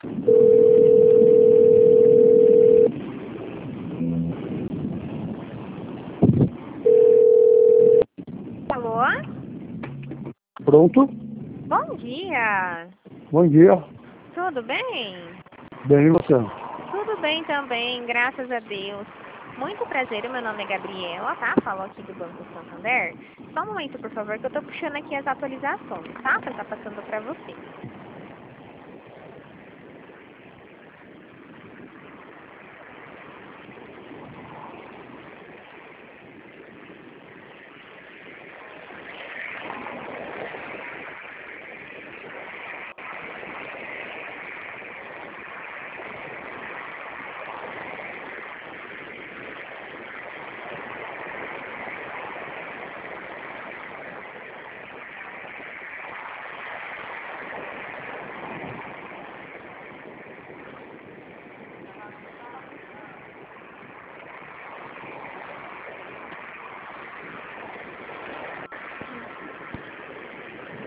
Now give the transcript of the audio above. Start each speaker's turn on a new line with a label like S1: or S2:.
S1: Alô?
S2: Pronto?
S1: Bom dia.
S2: Bom dia.
S1: Tudo bem?
S2: Bem, e você?
S1: Tudo bem também, graças a Deus. Muito prazer, meu nome é Gabriela, tá? Falo aqui do Banco Santander. Só um momento, por favor, que eu tô puxando aqui as atualizações, tá? Pra estar passando pra você.